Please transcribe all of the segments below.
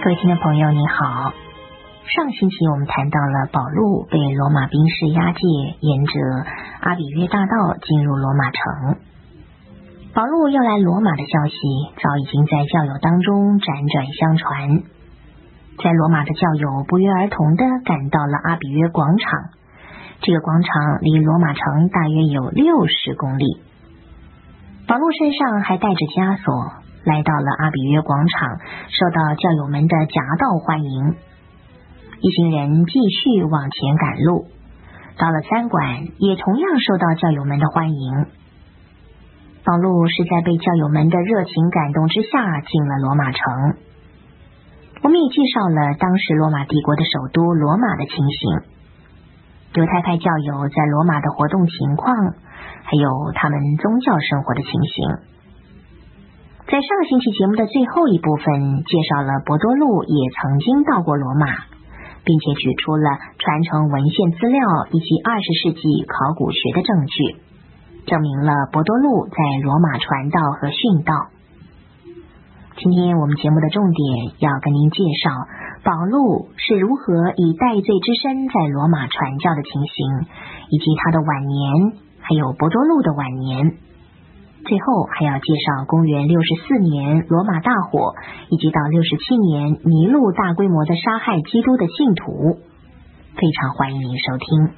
各位听众朋友你好，上星期我们谈到了保禄被罗马兵士押解，沿着阿比约大道进入罗马城。保禄要来罗马的消息早已经在教友当中辗转相传，在罗马的教友不约而同地赶到了阿比约广场，这个广场离罗马城大约有60公里。保禄身上还带着枷锁，来到了阿比约广场，受到教友们的夹道欢迎。一行人继续往前赶路，到了餐馆也同样受到教友们的欢迎。保禄是在被教友们的热情感动之下进了罗马城。我们也介绍了当时罗马帝国的首都罗马的情形，犹太派教友在罗马的活动情况，还有他们宗教生活的情形。在上星期节目的最后一部分介绍了伯多禄也曾经到过罗马，并且举出了传承文献资料以及20世纪考古学的证据，证明了伯多禄在罗马传道和殉道。今天我们节目的重点要跟您介绍保禄是如何以戴罪之身在罗马传教的情形，以及他的晚年，还有伯多禄的晚年。最后还要介绍公元64年罗马大火，以及到67年尼禄大规模的杀害基督的信徒。非常欢迎您收听。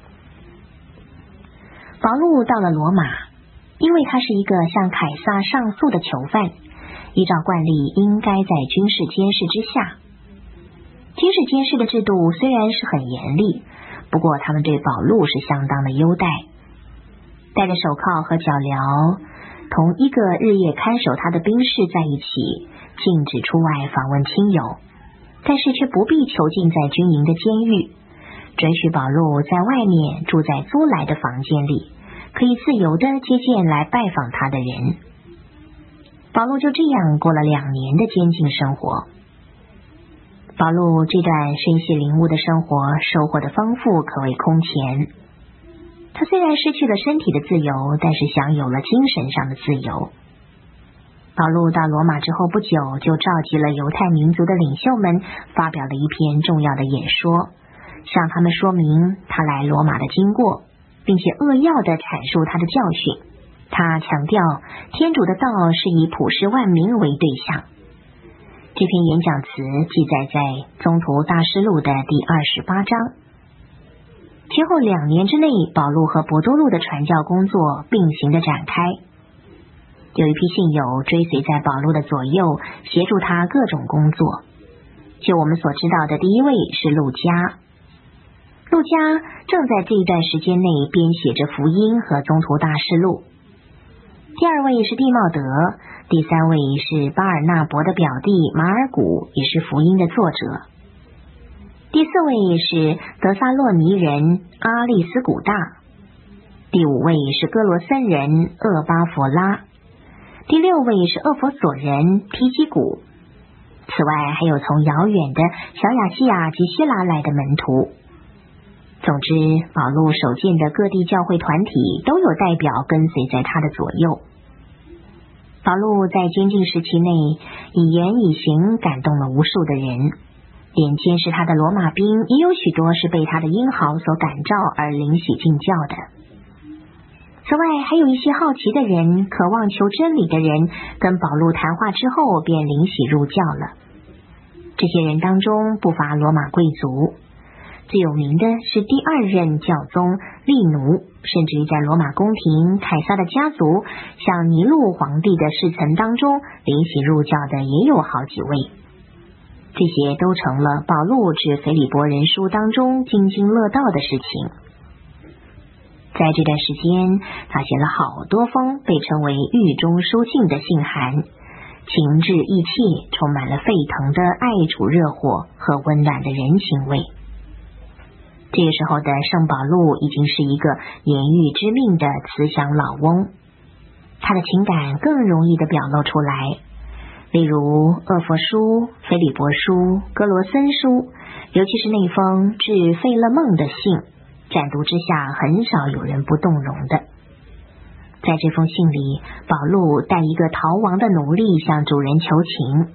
保禄到了罗马，因为他是一个向凯撒上诉的囚犯，依照惯例应该在军事监视之下。军事监视的制度虽然是很严厉，不过他们对保禄是相当的优待，戴着手铐和脚镣，同一个日夜看守他的兵士在一起，禁止出外访问亲友，但是却不必囚禁在军营的监狱，准许保禄在外面住在租来的房间里，可以自由地接见来拜访他的人。保禄就这样过了2年的监禁生活。保禄这段身系领悟的生活收获的丰富，可谓空前。他虽然失去了身体的自由，但是享有了精神上的自由。保禄到罗马之后不久，就召集了犹太民族的领袖们，发表了一篇重要的演说，向他们说明他来罗马的经过，并且扼要地阐述他的教训。他强调天主的道是以普世万民为对象。这篇演讲词记载在《宗徒大事录》的第28章。前后2年之内，保禄和伯多禄的传教工作并行的展开。有一批信友追随在保禄的左右，协助他各种工作。就我们所知道的第一位是路加。路加正在这一段时间内编写着福音和宗徒大事录。第2位是弟茂德，第3位是巴尔纳伯的表弟马尔古，也是福音的作者。第4位是德撒洛尼人阿利斯古大，第5位是哥罗森人厄巴佛拉，第6位是厄弗所人提基古。此外还有从遥远的小亚细亚及希腊来的门徒。总之，保禄所见的各地教会团体都有代表跟随在他的左右。保禄在监禁时期内以言以行感动了无数的人，连监视他的罗马兵也有许多是被他的英豪所感召而领洗进教的。此外还有一些好奇的人，渴望求真理的人，跟保禄谈话之后便领洗入教了。这些人当中不乏罗马贵族，最有名的是第2任教宗利奴，甚至于在罗马宫廷凯撒的家族像尼禄皇帝的侍臣当中领洗入教的也有好几位。这些都成了保禄致腓利伯人书当中津津乐道的事情。在这段时间，他写了好多封被称为狱中书信的信函，情致意切，充满了沸腾的爱主热火和温暖的人情味。这个时候的圣保禄已经是一个年逾之命的慈祥老翁，他的情感更容易的表露出来，例如厄弗书、腓利伯书、哥罗森书，尤其是那封致费勒孟的信，乍读之下很少有人不动容的。在这封信里，保禄带一个逃亡的奴隶向主人求情，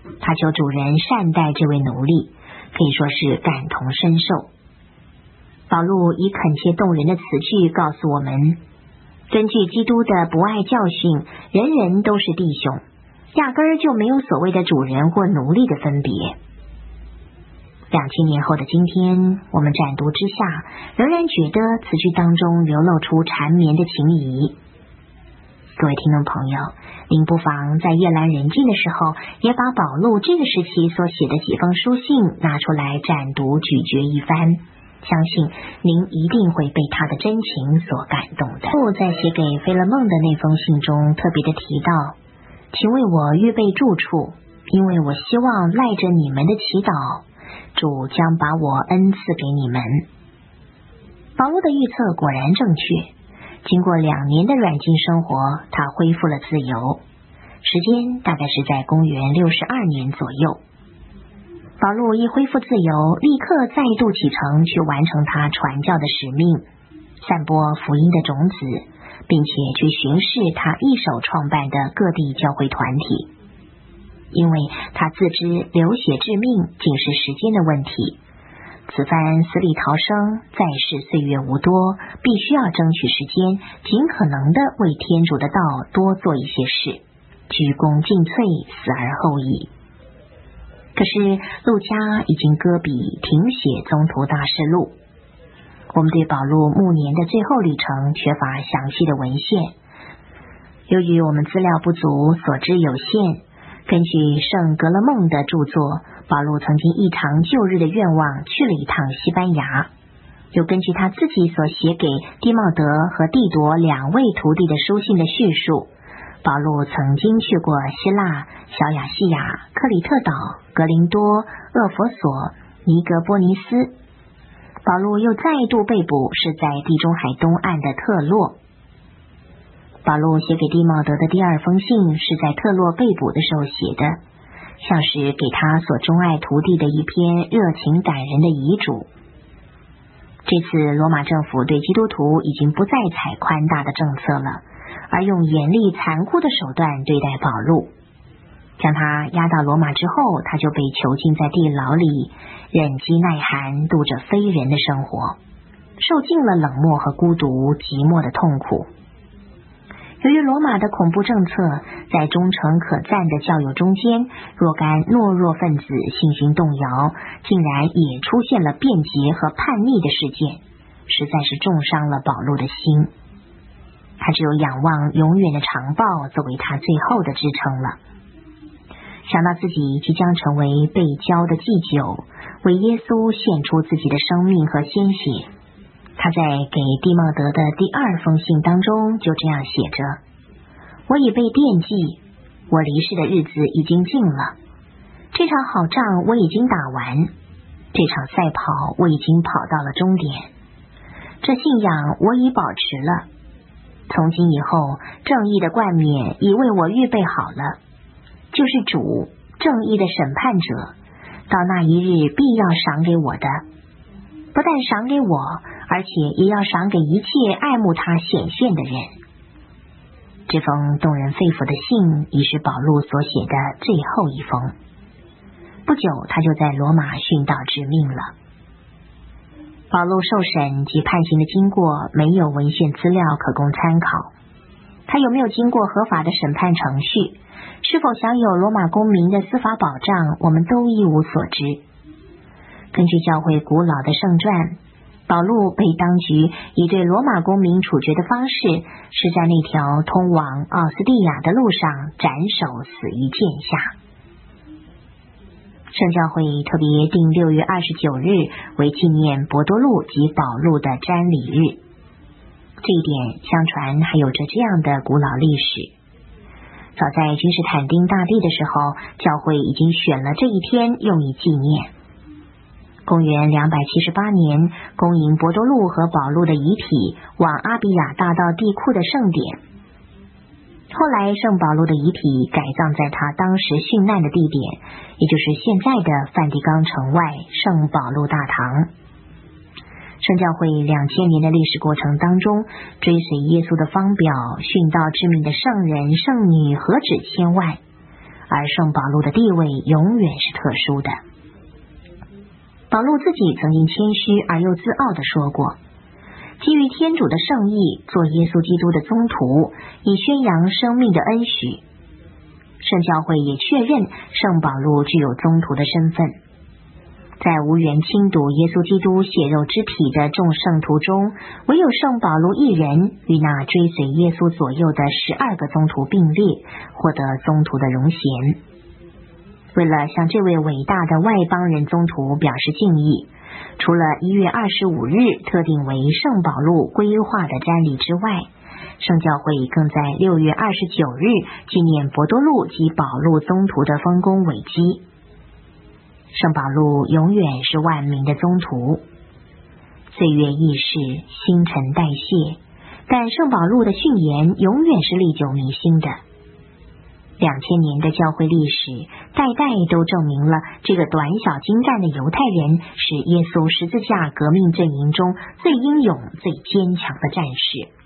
他求主人善待这位奴隶，可以说是感同身受。保禄以恳切动人的词句告诉我们，根据基督的不爱教训，人人都是弟兄，压根儿就没有所谓的主人或奴隶的分别。2000年后的今天，我们展读之下，仍然觉得此句当中流露出缠绵的情谊。各位听众朋友，您不妨在夜阑人静的时候，也把保禄这个时期所写的几封书信拿出来展读咀嚼一番，相信您一定会被他的真情所感动的。在写给菲勒梦的那封信中特别的提到，请为我预备住处，因为我希望赖着你们的祈祷，主将把我恩赐给你们。保禄的预测果然正确，经过2年的软禁生活，他恢复了自由，时间大概是在公元62年左右。保禄一恢复自由，立刻再度启程去完成他传教的使命，散播福音的种子，并且去巡视他一手创办的各地教会团体。因为他自知流血致命仅是时间的问题，此番死里逃生，在世岁月无多，必须要争取时间，尽可能的为天主的道多做一些事，鞠躬尽瘁，死而后已。可是路加已经搁笔停写宗徒大事录，我们对保禄暮年的最后旅程缺乏详细的文献，由于我们资料不足，所知有限，根据圣格勒梦的著作，保禄曾经一偿旧日的愿望，去了一趟西班牙，又根据他自己所写给蒂茂德和蒂铎2位徒弟的书信的叙述，保禄曾经去过希腊、小亚细亚、克里特岛、格林多、厄弗所、尼格波尼斯。保禄又再度被捕，是在地中海东岸的特洛。保禄写给蒂茂德的第2封信是在特洛被捕的时候写的，像是给他所钟爱徒弟的一篇热情感人的遗嘱。这次罗马政府对基督徒已经不再采宽大的政策了，而用严厉残酷的手段对待保禄。将他押到罗马之后，他就被囚禁在地牢里，忍饥耐寒，度着非人的生活，受尽了冷漠和孤独、寂寞的痛苦。由于罗马的恐怖政策，在忠诚可赞的教友中间，若干懦弱分子信心动摇，竟然也出现了变节和叛逆的事件，实在是重伤了保禄的心。他只有仰望永远的长报作为他最后的支撑了。想到自己即将成为被交的祭酒，为耶稣献出自己的生命和鲜血，他在给蒂茂德的第2封信当中就这样写着：我已被奠祭，我离世的日子已经近了，这场好仗我已经打完，这场赛跑我已经跑到了终点，这信仰我已保持了，从今以后正义的冠冕已为我预备好了，就是主正义的审判者，到那一日必要赏给我的，不但赏给我，而且也要赏给一切爱慕他显现的人。这封动人肺腑的信已是保禄所写的最后一封，不久他就在罗马殉道致命了。保禄受审及判刑的经过没有文献资料可供参考，他有没有经过合法的审判程序，是否享有罗马公民的司法保障，我们都一无所知。根据教会古老的圣传，保禄被当局以对罗马公民处决的方式，是在那条通往奥斯蒂亚的路上斩首死于剑下。圣教会特别定6月29日为纪念伯多禄及保禄的瞻礼日，这一点相传还有着这样的古老历史。早在君士坦丁大帝的时候，教会已经选了这一天用以纪念。公元278年，恭迎伯多禄和保禄的遗体往阿比亚大道地库的圣典。后来圣保禄的遗体改葬在他当时殉难的地点，也就是现在的梵蒂冈城外圣保禄大堂。圣教会2000年的历史过程当中，追随耶稣的方表、殉道致命的圣人圣女何止千万， 而圣保禄的地位永远是特殊的。保禄自己曾经谦虚而又自傲地说过，基于天主的圣意，做耶稣基督的宗徒，以宣扬生命的恩许。圣教会也确认圣保禄具有宗徒的身份。在无缘亲睹耶稣基督血肉之体的众圣徒中，唯有圣保禄一人与那追随耶稣左右的12个宗徒并列，获得宗徒的荣衔。为了向这位伟大的外邦人宗徒表示敬意，除了1月25日特定为圣保禄规划的瞻礼之外，圣教会更在6月29日纪念伯多禄及保禄宗徒的丰功伟绩。圣保禄永远是万民的宗徒，岁月易逝，新陈代谢，但圣保禄的训言永远是历久弥新的。2000年的教会历史，代代都证明了这个短小精干的犹太人是耶稣十字架革命阵营中最英勇、最坚强的战士。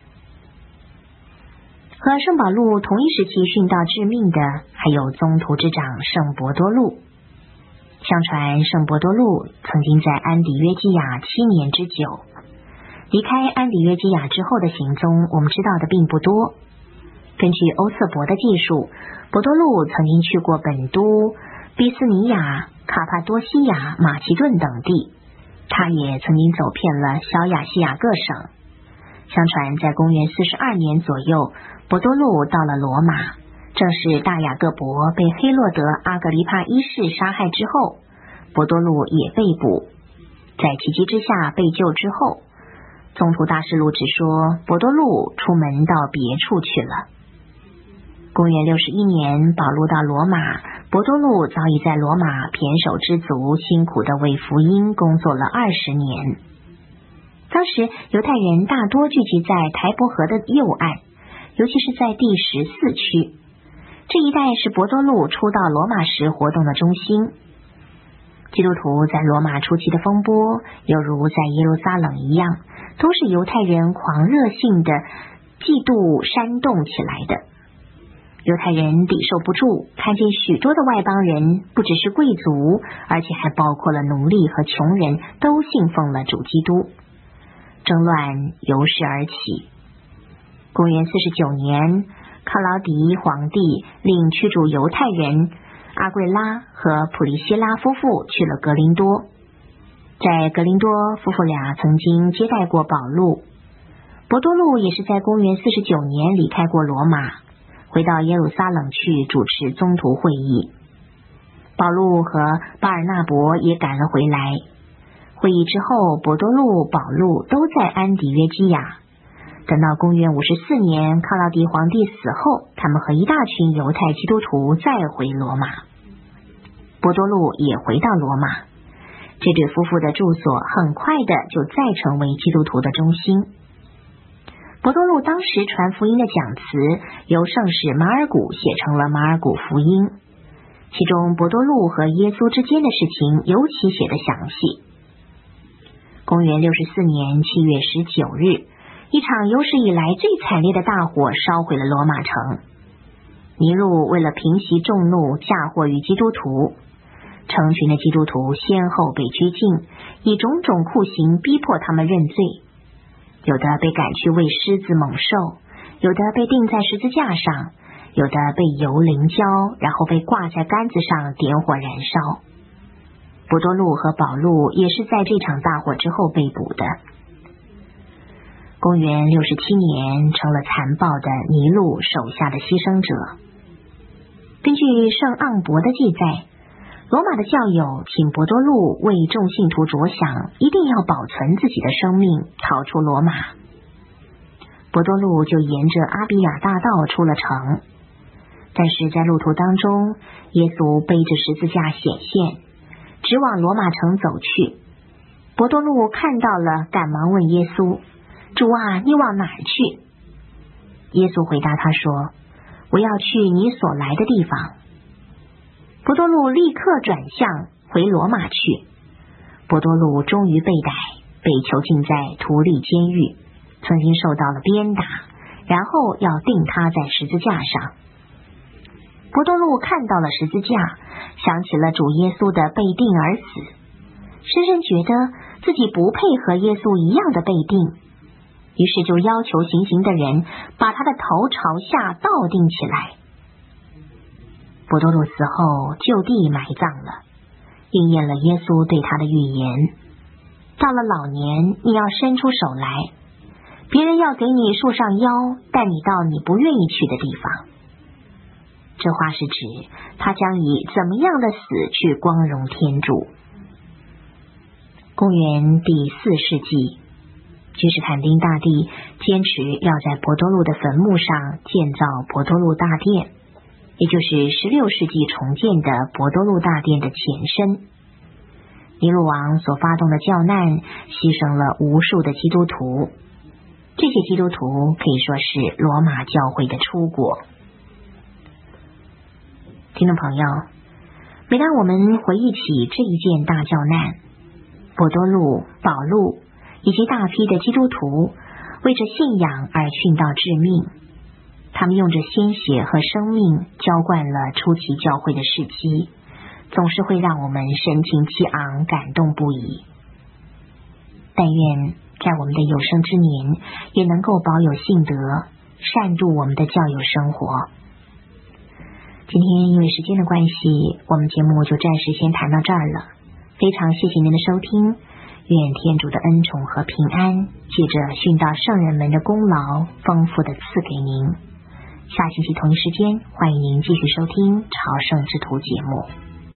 和圣保禄同一时期殉道致命的，还有宗徒之长圣伯多禄。相传圣伯多禄曾经在安底约基亚7年之久。离开安底约基亚之后的行踪，我们知道的并不多。根据欧瑟伯的记述，伯多禄曾经去过本都、比斯尼亚、卡帕多西亚、马其顿等地。他也曾经走遍了小亚细亚各省。相传在公元42年左右，伯多禄到了罗马，正是大雅各伯被黑落德阿格黎帕一世杀害之后，伯多禄也被捕。在奇迹之下被救之后，宗徒大事录只说伯多禄出门到别处去了。公元61年，保禄到罗马，伯多禄早已在罗马胼手胝足，辛苦地为福音工作了20年。当时犹太人大多聚集在台伯河的右岸，尤其是在第14区。这一带是伯多禄初到罗马时活动的中心。基督徒在罗马初期的风波，犹如在耶路撒冷一样，都是犹太人狂热性的嫉妒煽动起来的。犹太人抵受不住，看见许多的外邦人，不只是贵族，而且还包括了奴隶和穷人，都信奉了主基督。争乱由是而起。公元49年，克劳迪皇帝令驱逐犹太人阿贵拉和普利希拉夫妇去了格林多。在格林多，夫妇俩曾经接待过保禄。伯多禄也是在公元49年离开过罗马，回到耶路撒冷去主持宗徒会议。保禄和巴尔纳伯也赶了回来。会议之后，伯多禄、保禄都在安底约基亚。等到公元54年，克劳迪皇帝死后，他们和一大群犹太基督徒再回罗马。伯多禄也回到罗马，这对夫妇的住所很快的就再成为基督徒的中心。伯多禄当时传福音的讲词由圣史马尔谷写成了马尔谷福音，其中伯多禄和耶稣之间的事情尤其写得详细。公元64年7月19日，一场有史以来最惨烈的大火烧毁了罗马城。尼禄为了平息众怒，嫁祸于基督徒，成群的基督徒先后被拘禁，以种种酷刑逼迫他们认罪。有的被赶去喂狮子猛兽，有的被钉在十字架上，有的被油淋浇，然后被挂在杆子上点火燃烧。伯多禄和保禄也是在这场大火之后被捕的。公元67年，成了残暴的尼禄手下的牺牲者。根据圣盎伯的记载，罗马的教友请伯多禄为众信徒着想，一定要保存自己的生命，逃出罗马。伯多禄就沿着阿比亚大道出了城，但是在路途当中，耶稣背着十字架显现，直往罗马城走去。伯多禄看到了，赶忙问耶稣：“主啊，你往哪儿去？”耶稣回答他说：“我要去你所来的地方。”伯多禄立刻转向回罗马去。伯多禄终于被逮，被囚禁在图利监狱，曾经受到了鞭打，然后要钉他在十字架上。 伯多禄看到了十字架，想起了主耶稣的被钉而死，深深觉得自己不配和耶稣一样的被钉，于是就要求行刑的人把他的头朝下倒钉起来。伯多禄死后就地埋葬了，应验了耶稣对他的预言。到了老年，你要伸出手来，别人要给你束上腰，带你到你不愿意去的地方。这话是指他将以怎么样的死去光荣天主。公元第4世纪，君士坦丁大帝坚持要在伯多禄的坟墓上建造伯多禄大殿，也就是16世纪重建的伯多禄大殿的前身。尼禄王所发动的教难牺牲了无数的基督徒，这些基督徒可以说是罗马教会的初果。听众朋友，每当我们回忆起这一件大教难，伯多禄、保禄以及大批的基督徒为着信仰而殉道致命，他们用着鲜血和生命浇灌了初期教会的事迹，总是会让我们神情激昂，感动不已。但愿在我们的有生之年也能够保有信德，善度我们的教友生活。今天因为时间的关系，我们节目就暂时先谈到这儿了。非常谢谢您的收听，愿天主的恩宠和平安借着殉道圣人们的功劳丰富的赐给您。下星期同一时间，欢迎您继续收听朝圣之途节目。